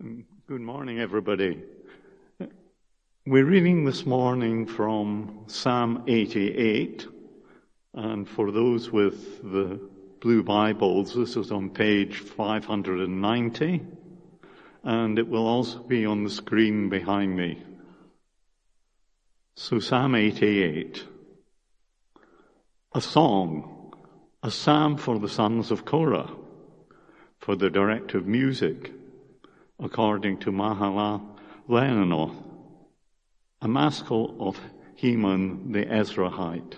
Good morning, everybody. We're reading this morning from Psalm 88, and for those with the blue Bibles, this is on page 590, and it will also be on the screen behind me. So Psalm 88, a song, a psalm for the sons of Korah, for the director of music, according to Mahalath Leannoth, a maskil of Heman the Ezrahite.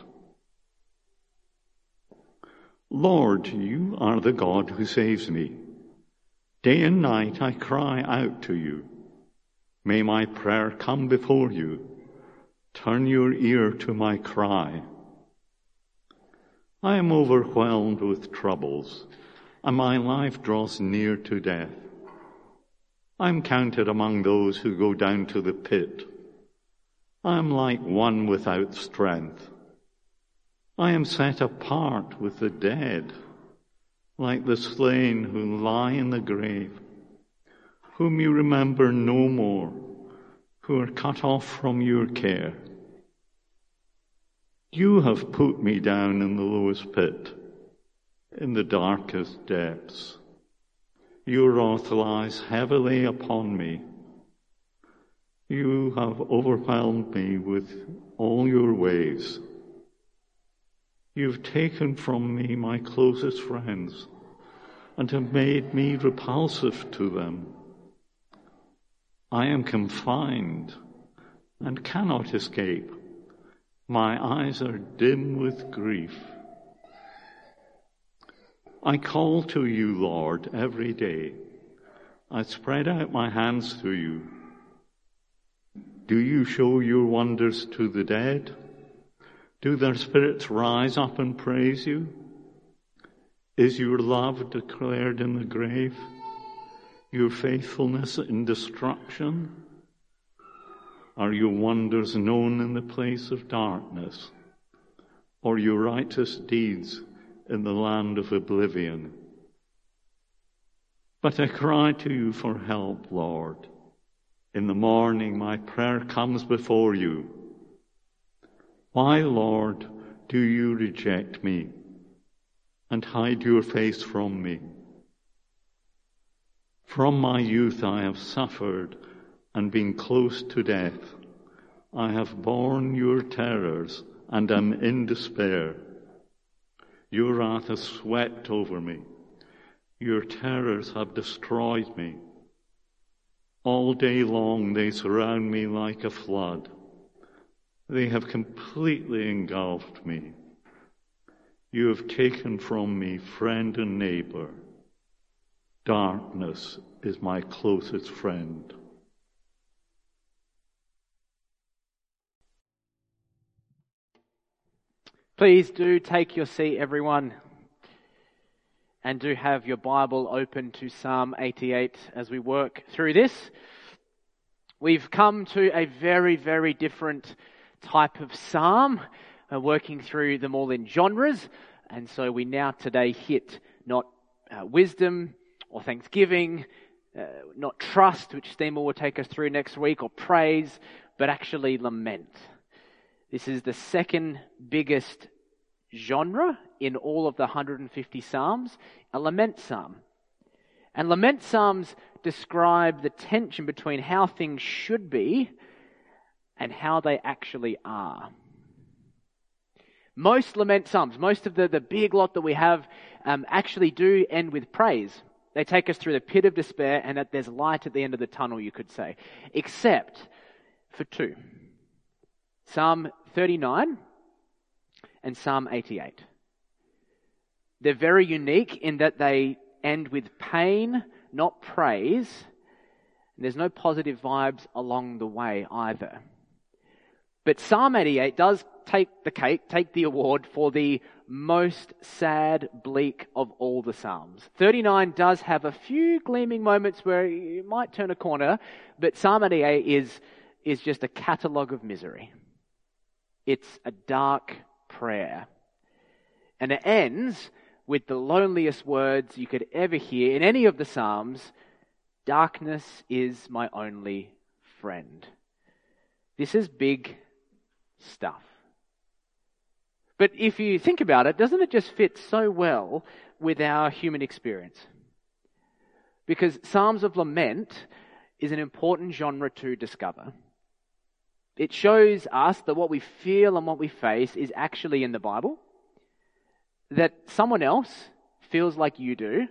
Lord, you are the God who saves me. Day and night I cry out to you. May my prayer come before you. Turn your ear to my cry. I am overwhelmed with troubles, and my life draws near to death. I am counted among those who go down to the pit. I am like one without strength. I am set apart with the dead, like the slain who lie in the grave, whom you remember no more, who are cut off from your care. You have put me down in the lowest pit, in the darkest depths. Your wrath lies heavily upon me. You have overwhelmed me with all your ways. You've taken from me my closest friends and have made me repulsive to them. I am confined and cannot escape. My eyes are dim with grief. I call to you, Lord, every day. I spread out my hands to you. Do you show your wonders to the dead? Do their spirits rise up and praise you? Is your love declared in the grave? Your faithfulness in destruction? Are your wonders known in the place of darkness? Or your righteous deeds in the land of oblivion? But I cry to you for help, Lord. In the morning my prayer comes before you. Why, Lord, do you reject me and hide your face from me? From my youth I have suffered and been close to death. I have borne your terrors and am in despair. Your wrath has swept over me. Your terrors have destroyed me. All day long they surround me like a flood. They have completely engulfed me. You have taken from me friend and neighbor. Darkness is my closest friend. Please do take your seat, everyone, and do have your Bible open to Psalm 88 as we work through this. We've come to a very, very different type of psalm, working through them all in genres, and so we now today hit not wisdom or thanksgiving, not trust, which Steamer will take us through next week, or praise, but actually lament. This is the second biggest genre in all of the 150 psalms, a lament psalm. And lament psalms describe the tension between how things should be and how they actually are. Most lament psalms, most of the big lot that we have, actually do end with praise. They take us through the pit of despair and that there's light at the end of the tunnel, you could say. Except for two. Psalm 39 and Psalm 88. They're very unique in that they end with pain, not praise. And there's no positive vibes along the way either. But Psalm 88 does take the award for the most sad, bleak of all the Psalms. 39 does have a few gleaming moments where you might turn a corner, but Psalm 88 is just a catalogue of misery. It's a dark prayer. And it ends with the loneliest words you could ever hear in any of the Psalms, Darkness is my only friend. This is big stuff. But if you think about it, doesn't it just fit so well with our human experience? Because Psalms of Lament is an important genre to discover. It shows us that what we feel and what we face is actually in the Bible, that someone else feels like you do.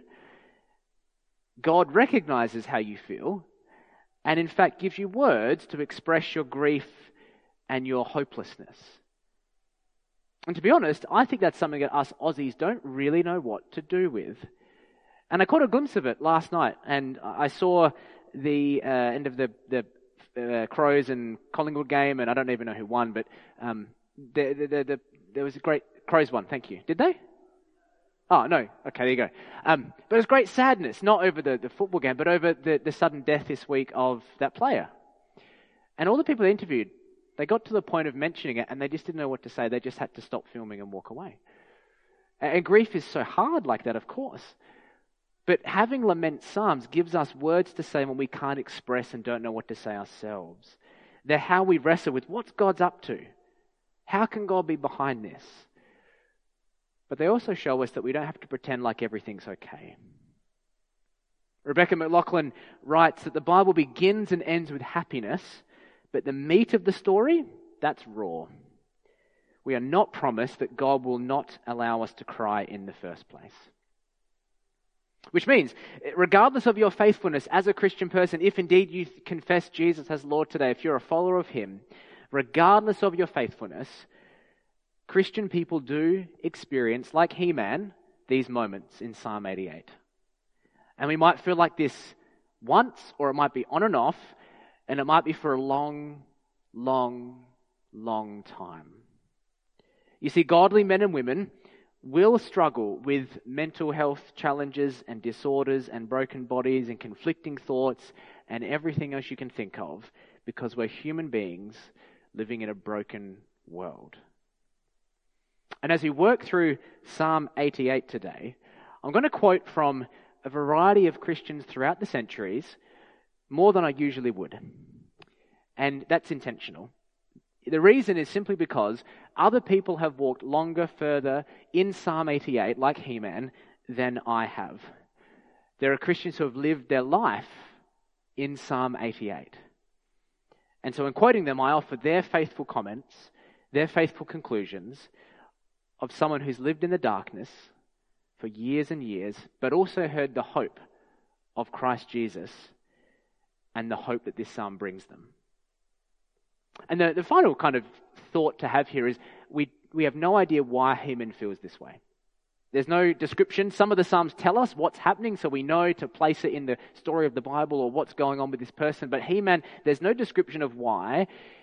God recognizes how you feel, and in fact gives you words to express your grief and your hopelessness. And to be honest, I think that's something that us Aussies don't really know what to do with. And I caught a glimpse of it last night, and I saw the end of the Crows and Collingwood game, and I don't even know who won, but there was a great Crows won. Thank you. Did they? Oh, no. Okay, there you go. But it was great sadness, not over the football game, but over the sudden death this week of that player. And all the people they interviewed, they got to the point of mentioning it, and they just didn't know what to say. They just had to stop filming and walk away. And grief is so hard like that, of course. But having lament psalms gives us words to say when we can't express and don't know what to say ourselves. They're how we wrestle with what's God's up to. How can God be behind this? But they also show us that we don't have to pretend like everything's okay. Rebecca McLaughlin writes that the Bible begins and ends with happiness, but the meat of the story, that's raw. We are not promised that God will not allow us to cry in the first place. Which means, regardless of your faithfulness as a Christian person, if indeed you confess Jesus as Lord today, if you're a follower of Him, regardless of your faithfulness, Christian people do experience, like He-Man, these moments in Psalm 88. And we might feel like this once, or it might be on and off, and it might be for a long, long, long time. You see, godly men and women will struggle with mental health challenges and disorders and broken bodies and conflicting thoughts and everything else you can think of, because we're human beings living in a broken world. And as we work through Psalm 88 today, I'm going to quote from a variety of Christians throughout the centuries, more than I usually would. And that's intentional. The reason is simply because other people have walked longer, further in Psalm 88, like He-Man, than I have. There are Christians who have lived their life in Psalm 88. And so in quoting them, I offer their faithful comments, their faithful conclusions of someone who's lived in the darkness for years and years, but also heard the hope of Christ Jesus and the hope that this psalm brings them. And the final kind of thought to have here is we have no idea why Heman feels this way. There's no description. Some of the Psalms tell us what's happening, so we know to place it in the story of the Bible or what's going on with this person. But Heman, there's no description of why.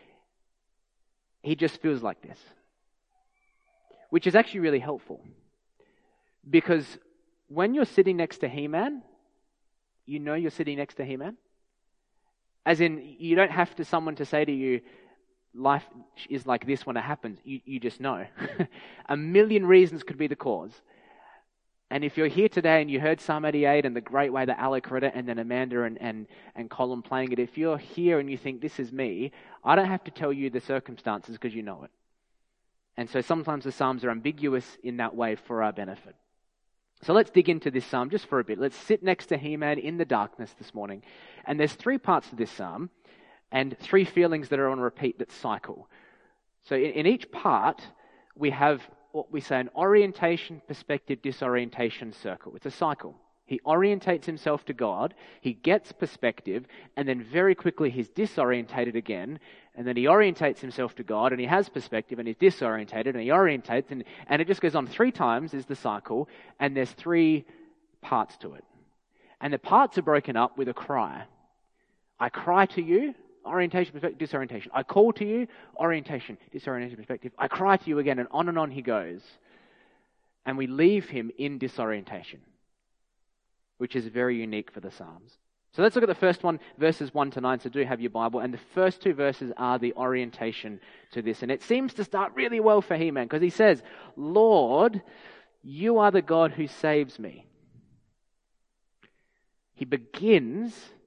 He just feels like this. Which is actually really helpful. Because when you're sitting next to He-Man, you know you're sitting next to He-Man. As in, you don't have someone to say to you, life is like this when it happens. You just know. A million reasons could be the cause. And if you're here today and you heard Psalm 88 and the great way that Alec read it, and then Amanda and Colin playing it, if you're here and you think this is me, I don't have to tell you the circumstances because you know it. And so sometimes the Psalms are ambiguous in that way for our benefit. So let's dig into this psalm just for a bit. Let's sit next to He-Man in the darkness this morning. And there's 3 parts to this psalm and 3 feelings that are on repeat that cycle. So in each part, we have what we say an orientation, perspective, disorientation circle. It's a cycle. He orientates himself to God, he gets perspective, and then very quickly he's disorientated again, and then he orientates himself to God, and he has perspective, and he's disorientated, and he orientates, and it just goes on 3 times is the cycle, and there's 3 parts to it. And the parts are broken up with a cry. I cry to you, orientation, perspective, disorientation. I call to you, orientation, disorientation, perspective. I cry to you again, and on he goes. And we leave him in disorientation, which is very unique for the Psalms. So let's look at the first one, verses 1 to 9. So do have your Bible. And the first 2 verses are the orientation to this. And it seems to start really well for He-Man, because he says, Lord, you are the God who saves me. He begins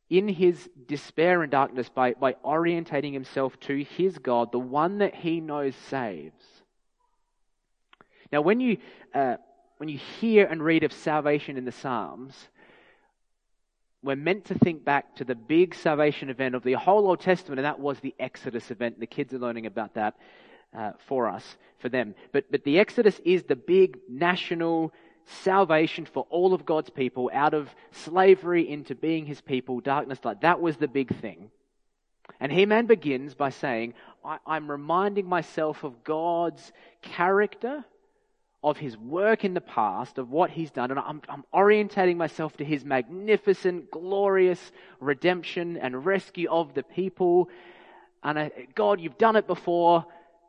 in his despair and darkness by orientating himself to his God, the one that he knows saves. Now, when you hear and read of salvation in the Psalms, we're meant to think back to the big salvation event of the whole Old Testament, and that was the Exodus event. The kids are learning about that for them. But the Exodus is the big national salvation for all of God's people out of slavery into being his people, darkness light. That was the big thing. And He-Man begins by saying, I'm reminding myself of God's character, of his work in the past, of what he's done, and I'm orientating myself to his magnificent, glorious redemption and rescue of the people. And God, you've done it before.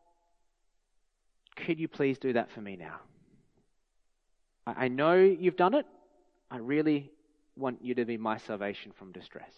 Could you please do that for me now? I know you've done it. I really want you to be my salvation from distress.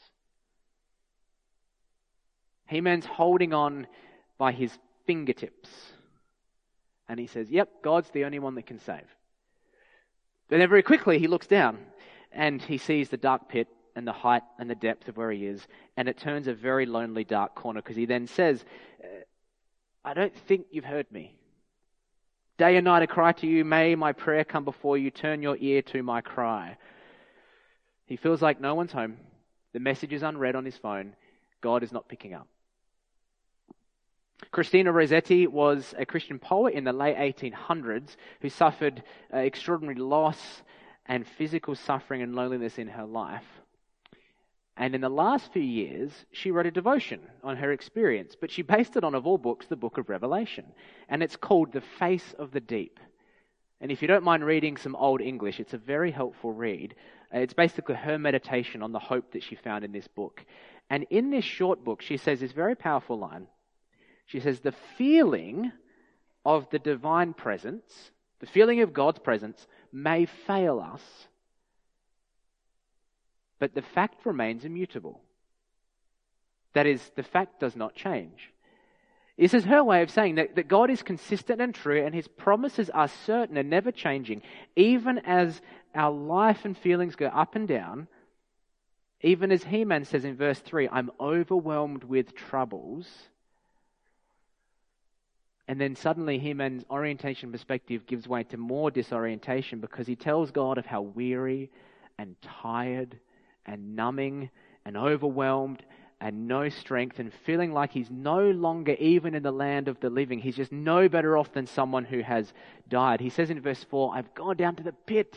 He-Man's holding on by his fingertips. And he says, yep, God's the only one that can save. But then very quickly he looks down and he sees the dark pit and the height and the depth of where he is. And it turns a very lonely, dark corner, because he then says, I don't think you've heard me. Day and night I cry to you, may my prayer come before you, turn your ear to my cry. He feels like no one's home. The message is unread on his phone. God is not picking up. Christina Rossetti was a Christian poet in the late 1800s who suffered extraordinary loss and physical suffering and loneliness in her life. And in the last few years, she wrote a devotion on her experience, but she based it on, of all books, the book of Revelation. And it's called The Face of the Deep. And if you don't mind reading some Old English, it's a very helpful read. It's basically her meditation on the hope that she found in this book. And in this short book, she says this very powerful line. She says, the feeling of the divine presence, the feeling of God's presence, may fail us, but the fact remains immutable. That is, the fact does not change. This is her way of saying that God is consistent and true, and his promises are certain and never changing. Even as our life and feelings go up and down, even as He-Man says in verse 3, I'm overwhelmed with troubles. And then suddenly He-Man's orientation perspective gives way to more disorientation, because he tells God of how weary and tired and numbing and overwhelmed and no strength, and feeling like he's no longer even in the land of the living. He's just no better off than someone who has died. He says in verse 4, I've gone down to the pit.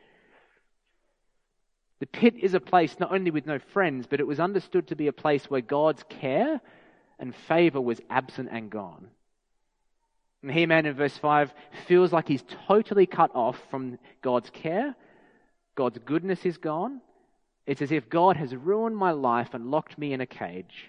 The pit is a place not only with no friends, but it was understood to be a place where God's care and favor was absent and gone. And He-Man in verse 5 feels like he's totally cut off from God's care. God's goodness is gone. It's as if God has ruined my life and locked me in a cage.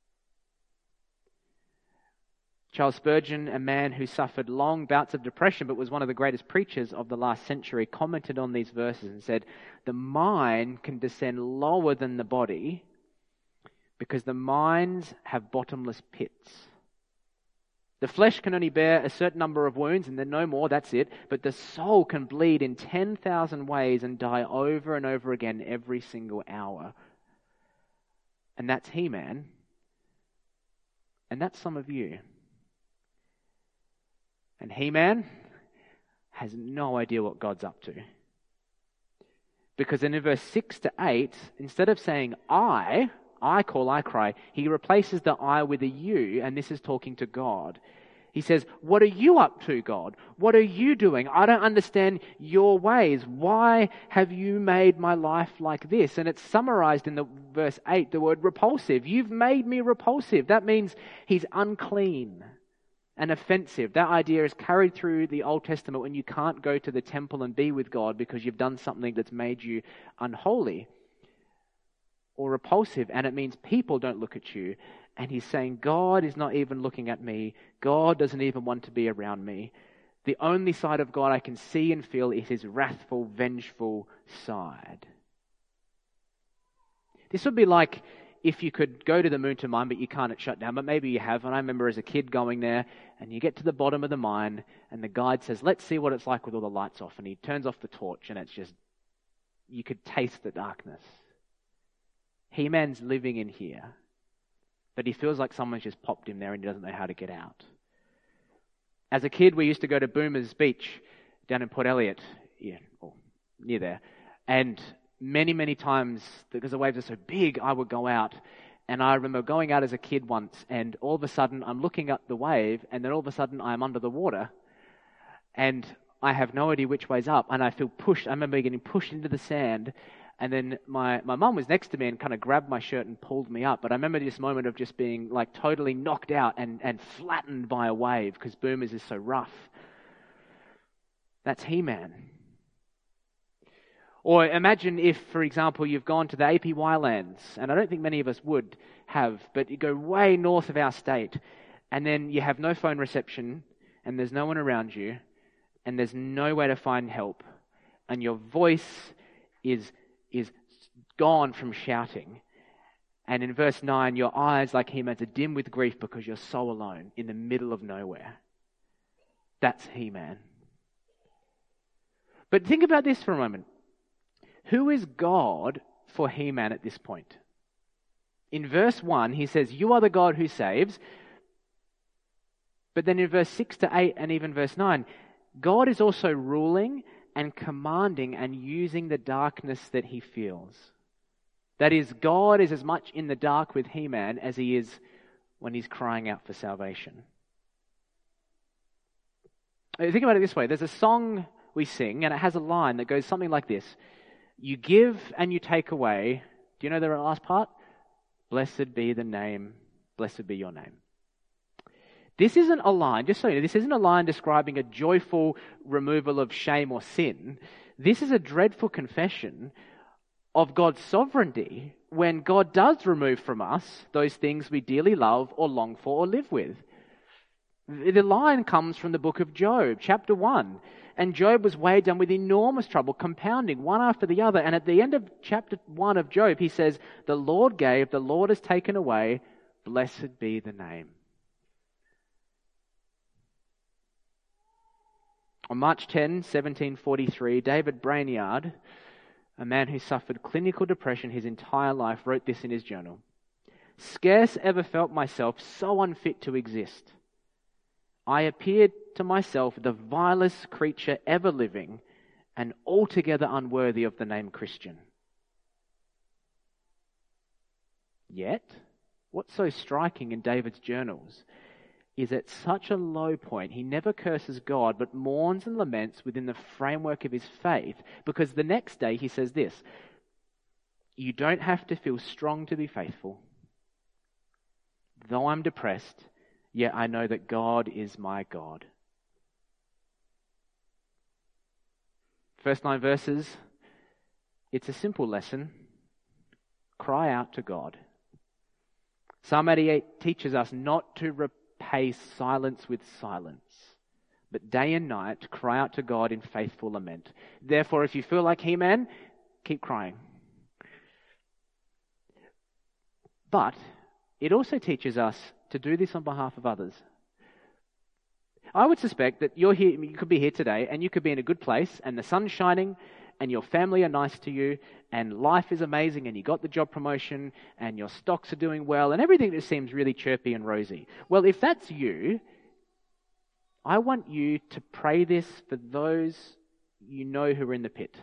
Charles Spurgeon, a man who suffered long bouts of depression but was one of the greatest preachers of the last century, commented on these verses and said, the mind can descend lower than the body because the minds have bottomless pits. The flesh can only bear a certain number of wounds and then no more, that's it. But the soul can bleed in 10,000 ways and die over and over again every single hour. And that's He-Man. And that's some of you. And He-Man has no idea what God's up to. Because in verse 6 to 8, instead of saying I call, I cry, he replaces the I with a you, and this is talking to God. He says, what are you up to, God? What are you doing? I don't understand your ways. Why have you made my life like this? And it's summarized in the verse 8, the word repulsive. You've made me repulsive. That means he's unclean and offensive. That idea is carried through the Old Testament when you can't go to the temple and be with God because you've done something that's made you unholy or repulsive, and it means people don't look at you. And he's saying, God is not even looking at me. God doesn't even want to be around me. The only side of God I can see and feel is his wrathful, vengeful side. This would be like if you could go to the moon to mine, but you can't, it's shut down. But maybe you have. And I remember as a kid going there, and you get to the bottom of the mine, and the guide says, let's see what it's like with all the lights off. And he turns off the torch, and it's just, you could taste the darkness. He-Man's living in here, but he feels like someone's just popped him there and he doesn't know how to get out. As a kid, we used to go to Boomers Beach down in Port Elliot, or near there, and many, many times, because the waves are so big, I would go out. And I remember going out as a kid once, and all of a sudden I'm looking up the wave, and then all of a sudden I'm under the water, and I have no idea which way's up, and I feel pushed. I remember getting pushed into the sand, and then my mum was next to me and kind of grabbed my shirt and pulled me up. But I remember this moment of just being like totally knocked out and flattened by a wave because Boomers is so rough. That's He-Man. Or imagine if, for example, you've gone to the APY lands, and I don't think many of us would have, but you go way north of our state, and then you have no phone reception, and there's no one around you, and there's no way to find help, and your voice is gone from shouting. And in verse 9, your eyes, like He-Man's, are dim with grief because you're so alone in the middle of nowhere. That's He-Man. But think about this for a moment. Who is God for He-Man at this point? In verse 1, he says, you are the God who saves. But then in verse 6 to 8 and even verse 9, God is also ruling and commanding and using the darkness that he feels. That is, God is as much in the dark with He-Man as he is when he's crying out for salvation. Think about it this way. There's a song we sing, and it has a line that goes something like this. You give and you take away. Do you know the last part? Blessed be the name, blessed be your name. This isn't a line, just so you know, this isn't a line describing a joyful removal of shame or sin. This is a dreadful confession of God's sovereignty when God does remove from us those things we dearly love or long for or live with. The line comes from the book of Job, chapter 1. And Job was weighed down with enormous trouble, compounding one after the other. And at the end of chapter 1 of Job, he says, the Lord gave, the Lord has taken away, blessed be the name. On March 10, 1743, David Brainerd, a man who suffered clinical depression his entire life, wrote this in his journal. Scarce ever felt myself so unfit to exist. I appeared to myself the vilest creature ever living and altogether unworthy of the name Christian. Yet, what's so striking in David's journals is at such a low point, he never curses God, but mourns and laments within the framework of his faith, because the next day he says this, you don't have to feel strong to be faithful. Though I'm depressed, yet I know that God is my God. First 9 verses, it's a simple lesson. Cry out to God. Psalm 88 teaches us not to repay silence with silence, but day and night cry out to God in faithful lament. Therefore, if you feel like He-Man, keep crying. But it also teaches us to do this on behalf of others. I would suspect that you're here, you could be here today and you could be in a good place and the sun's shining and your family are nice to you and life is amazing and you got the job promotion and your stocks are doing well and everything just seems really chirpy and rosy. Well, if that's you, I want you to pray this for those you know who are in the pit.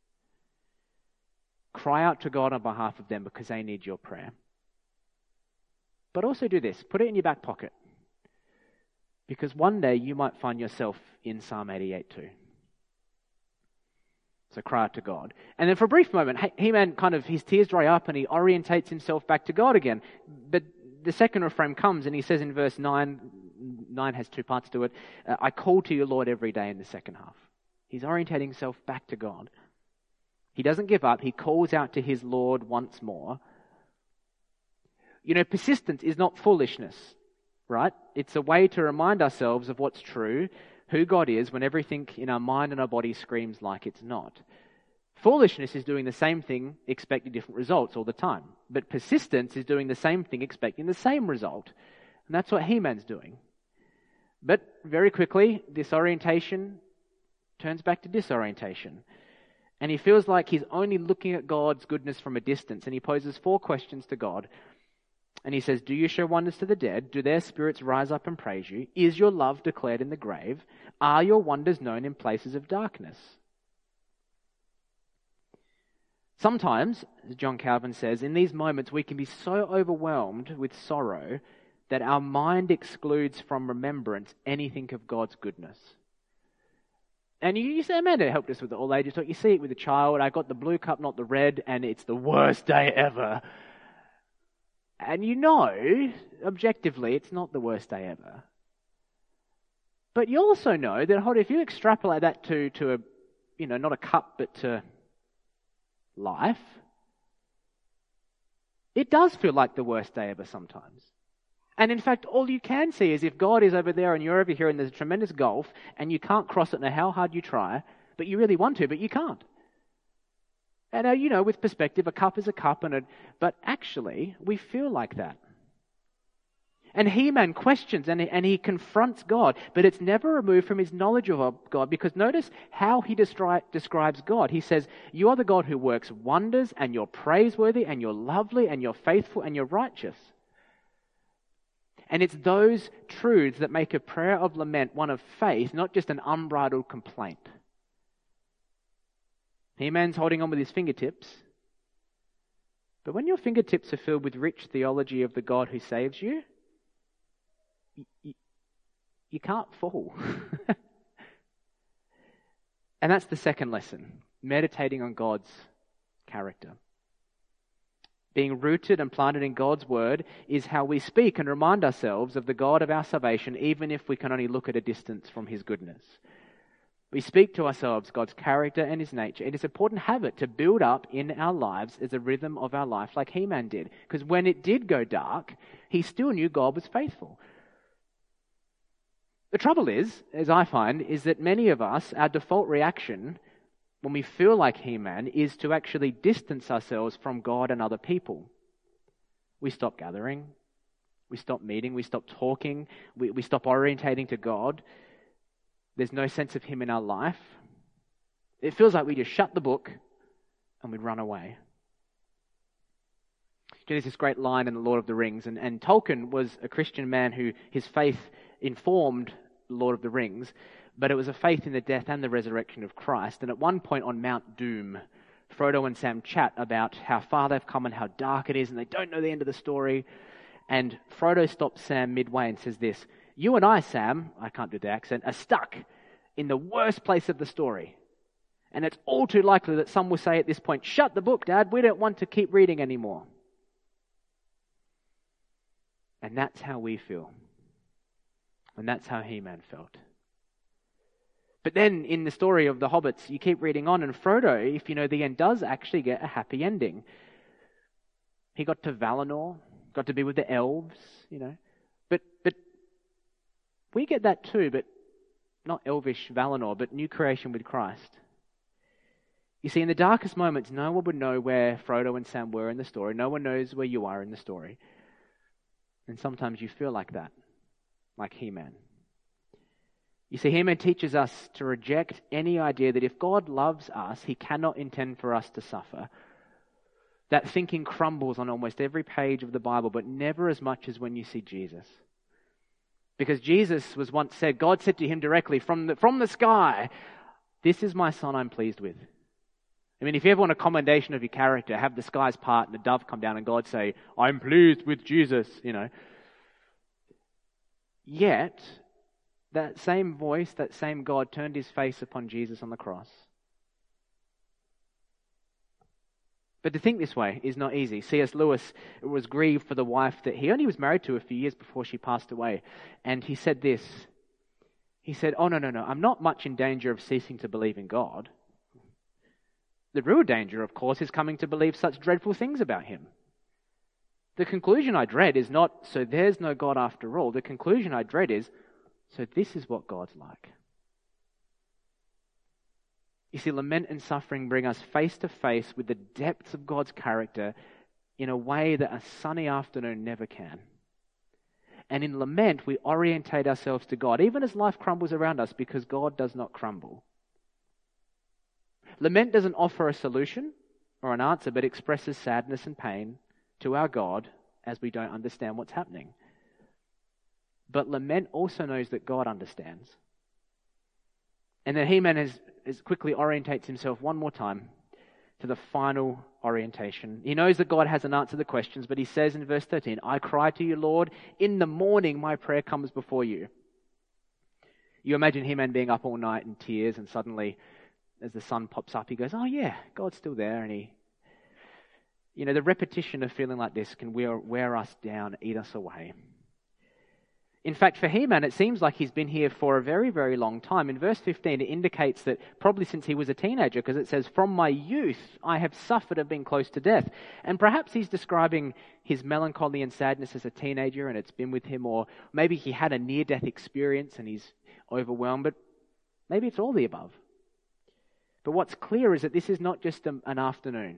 Cry out to God on behalf of them because they need your prayer. But also do this, put it in your back pocket. Because one day you might find yourself in Psalm 88 too. So cry out to God. And then for a brief moment, He-Man his tears dry up and he orientates himself back to God again. But the second refrain comes and he says in verse 9 has 2 parts to it, I call to you, Lord, every day in the second half. He's orientating himself back to God. He doesn't give up. He calls out to his Lord once more. You know, persistence is not foolishness, right? It's a way to remind ourselves of what's true, who God is, when everything in our mind and our body screams like it's not. Foolishness is doing the same thing, expecting different results all the time. But persistence is doing the same thing, expecting the same result. And that's what He-Man's doing. But very quickly, this orientation turns back to disorientation. And he feels like he's only looking at God's goodness from a distance. And he poses 4 questions to God. And he says, do you show wonders to the dead? Do their spirits rise up and praise you? Is your love declared in the grave? Are your wonders known in places of darkness? Sometimes, as John Calvin says, in these moments we can be so overwhelmed with sorrow that our mind excludes from remembrance anything of God's goodness. And you say, Amanda helped us with the all ages talk. You see it with a child. I got the blue cup, not the red, and it's the worst day ever. And you know, objectively, it's not the worst day ever. But you also know that if you extrapolate that to a, not a cup, but to life, it does feel like the worst day ever sometimes. And in fact, all you can see is if God is over there and you're over here and there's a tremendous gulf and you can't cross it no matter how hard you try, but you really want to, but you can't. And with perspective, a cup is a cup, but actually, we feel like that. And He-Man questions and he confronts God, but it's never removed from his knowledge of God, because notice how he describes God. He says, you are the God who works wonders, and you're praiseworthy, and you're lovely, and you're faithful, and you're righteous. And it's those truths that make a prayer of lament one of faith, not just an unbridled complaint. He-Man's holding on with his fingertips. But when your fingertips are filled with rich theology of the God who saves you, you can't fall. And that's the second lesson, meditating on God's character. Being rooted and planted in God's word is how we speak and remind ourselves of the God of our salvation, even if we can only look at a distance from his goodness. We speak to ourselves God's character and his nature. It is an important habit to build up in our lives as a rhythm of our life, like He-Man did. Because when it did go dark, he still knew God was faithful. The trouble is, as I find, is that many of us, our default reaction when we feel like He-Man is to actually distance ourselves from God and other people. We stop gathering, we stop meeting, we stop talking, we stop orientating to God. There's no sense of him in our life. It feels like we just shut the book and we'd run away. There's this great line in The Lord of the Rings, and Tolkien was a Christian man who his faith informed The Lord of the Rings, but it was a faith in the death and the resurrection of Christ. And at one point on Mount Doom, Frodo and Sam chat about how far they've come and how dark it is, and they don't know the end of the story. And Frodo stops Sam midway and says this, you and I, Sam, I can't do the accent, are stuck in the worst place of the story. And it's all too likely that some will say at this point, shut the book, Dad, we don't want to keep reading anymore. And that's how we feel. And that's how He-Man felt. But then in the story of the hobbits, you keep reading on, and Frodo, if you know the end, does actually get a happy ending. He got to Valinor, got to be with the elves, But we get that too, but not elvish Valinor, but new creation with Christ. You see, in the darkest moments, no one would know where Frodo and Sam were in the story. No one knows where you are in the story. And sometimes you feel like that, like He-Man. You see, He-Man teaches us to reject any idea that if God loves us, he cannot intend for us to suffer. That thinking crumbles on almost every page of the Bible, but never as much as when you see Jesus. Because Jesus was once said, God said to him directly from the sky, this is my son I'm pleased with. I mean, if you ever want a commendation of your character, have the skies part and the dove come down and God say, I'm pleased with Jesus, Yet, that same voice, that same God turned his face upon Jesus on the cross. But to think this way is not easy. C.S. Lewis was grieved for the wife that he only was married to a few years before she passed away. And he said this. He said, no, I'm not much in danger of ceasing to believe in God. The real danger, of course, is coming to believe such dreadful things about him. The conclusion I dread is not, so there's no God after all. The conclusion I dread is, so this is what God's like. You see, lament and suffering bring us face to face with the depths of God's character in a way that a sunny afternoon never can. And in lament, we orientate ourselves to God, even as life crumbles around us, because God does not crumble. Lament doesn't offer a solution or an answer, but expresses sadness and pain to our God as we don't understand what's happening. But lament also knows that God understands. And then Heman is quickly orientates himself one more time to the final orientation. He knows that God hasn't answered the questions, but he says in verse 13, I cry to you, Lord, in the morning my prayer comes before you. You imagine Heman being up all night in tears, and suddenly as the sun pops up, he goes, oh yeah, God's still there. And the repetition of feeling like this can wear us down, eat us away. In fact, for Heman, it seems like he's been here for a very, very long time. In verse 15, it indicates that probably since he was a teenager, because it says, from my youth, I have suffered and been close to death. And perhaps he's describing his melancholy and sadness as a teenager, and it's been with him, or maybe he had a near-death experience and he's overwhelmed, but maybe it's all the above. But what's clear is that this is not just an afternoon.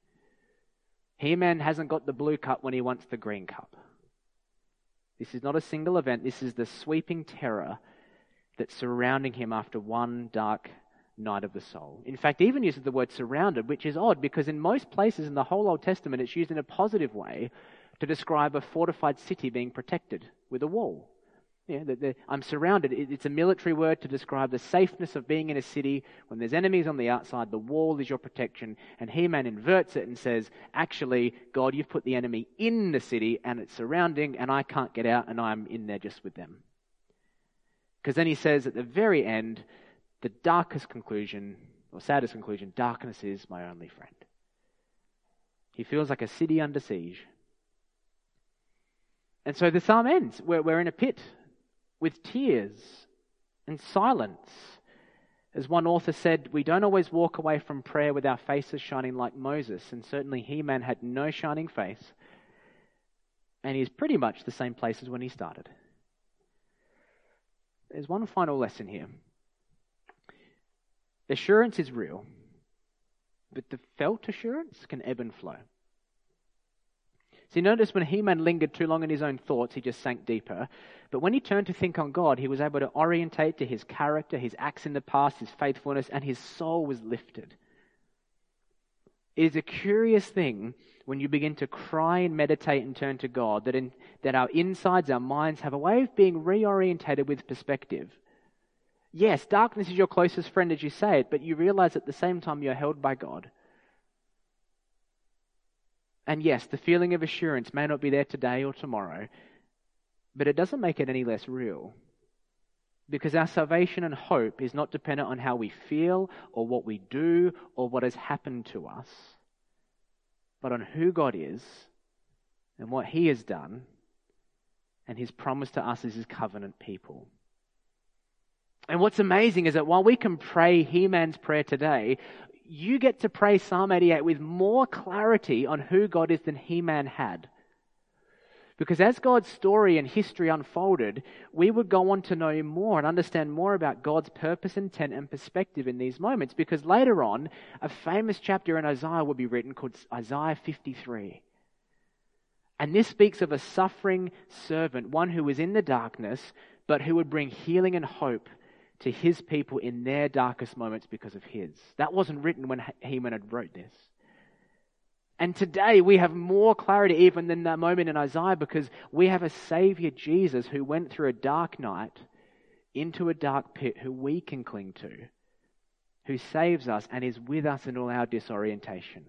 Heman hasn't got the blue cup when he wants the green cup. This is not a single event. This is the sweeping terror that's surrounding him after one dark night of the soul. In fact, even uses the word surrounded, which is odd because in most places in the whole Old Testament, it's used in a positive way to describe a fortified city being protected with a wall. I'm surrounded. It's a military word to describe the safeness of being in a city. When there's enemies on the outside, the wall is your protection. And Heman inverts it and says, actually, God, you've put the enemy in the city and it's surrounding and I can't get out and I'm in there just with them. Because then he says at the very end, the darkest conclusion, or saddest conclusion, darkness is my only friend. He feels like a city under siege. And so the psalm ends. We're in a pit with tears and silence. As one author said, we don't always walk away from prayer with our faces shining like Moses, and certainly Heman had no shining face, and he's pretty much the same place as when he started. There's one final lesson here. Assurance is real, but the felt assurance can ebb and flow. See, notice when Heman lingered too long in his own thoughts, he just sank deeper. But when he turned to think on God, he was able to orientate to his character, his acts in the past, his faithfulness, and his soul was lifted. It is a curious thing when you begin to cry and meditate and turn to God, that our insides, our minds have a way of being reorientated with perspective. Yes, darkness is your closest friend as you say it, but you realize at the same time you're held by God. And yes, the feeling of assurance may not be there today or tomorrow, but it doesn't make it any less real. Because our salvation and hope is not dependent on how we feel or what we do or what has happened to us, but on who God is and what He has done and His promise to us as His covenant people. And what's amazing is that while we can pray Heman's prayer today, you get to pray Psalm 88 with more clarity on who God is than Heman had. Because as God's story and history unfolded, we would go on to know more and understand more about God's purpose, intent, and perspective in these moments. Because later on, a famous chapter in Isaiah will be written called Isaiah 53. And this speaks of a suffering servant, one who was in the darkness, but who would bring healing and hope to his people in their darkest moments because of his. That wasn't written when Heman had wrote this. And today we have more clarity even than that moment in Isaiah, because we have a Savior, Jesus, who went through a dark night into a dark pit, who we can cling to, who saves us and is with us in all our disorientation.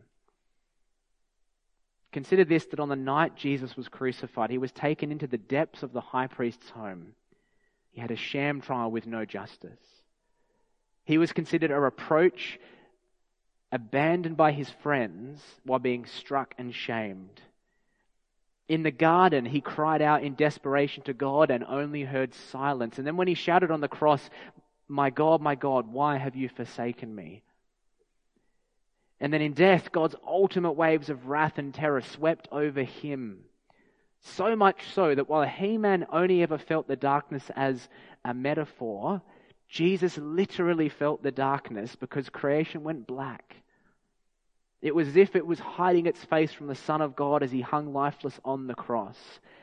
Consider this, that on the night Jesus was crucified, He was taken into the depths of the high priest's home. He had a sham trial with no justice. He was considered a reproach, abandoned by His friends while being struck and shamed. In the garden, He cried out in desperation to God and only heard silence. And then when He shouted on the cross, my God, why have you forsaken me?" And then in death, God's ultimate waves of wrath and terror swept over Him. So much so that while Heman only ever felt the darkness as a metaphor, Jesus literally felt the darkness because creation went black. It was as if it was hiding its face from the Son of God as He hung lifeless on the cross.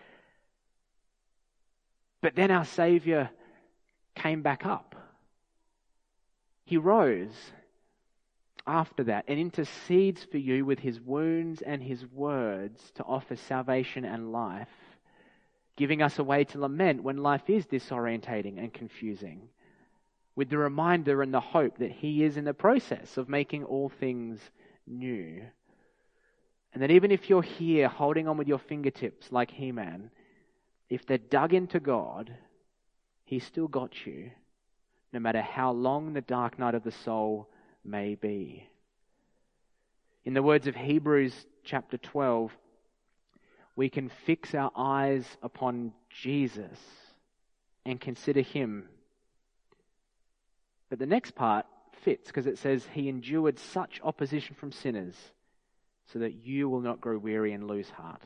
But then our Savior came back up. He rose. after that and intercedes for you with his wounds and his words to offer salvation and life, giving us a way to lament when life is disorientating and confusing, with the reminder and the hope that he is in the process of making all things new. And that even if you're here holding on with your fingertips like He-Man, if they're dug into God, he's still got you, no matter how long the dark night of the soul may be. In the words of Hebrews chapter 12, we can fix our eyes upon Jesus and consider him. But the next part fits because it says he endured such opposition from sinners so that you will not grow weary and lose heart.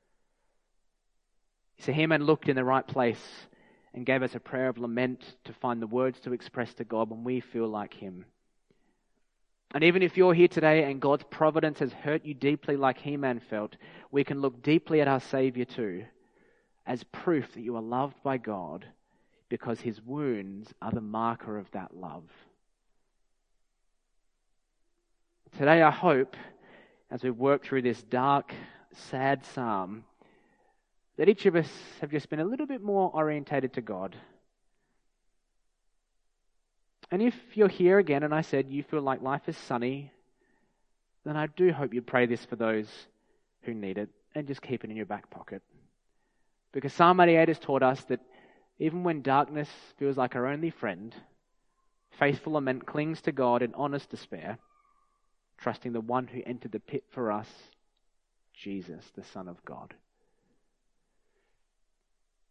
So Heman looked in the right place and gave us a prayer of lament to find the words to express to God when we feel like him. And even if you're here today and God's providence has hurt you deeply like Heman felt, we can look deeply at our Saviour too, as proof that you are loved by God, because his wounds are the marker of that love. Today I hope, as we work through this dark, sad psalm, that each of us have just been a little bit more orientated to God. And if you're here again and I said you feel like life is sunny, then I do hope you pray this for those who need it and just keep it in your back pocket. Because Psalm 88 has taught us that even when darkness feels like our only friend, faithful lament clings to God in honest despair, trusting the one who entered the pit for us, Jesus, the Son of God.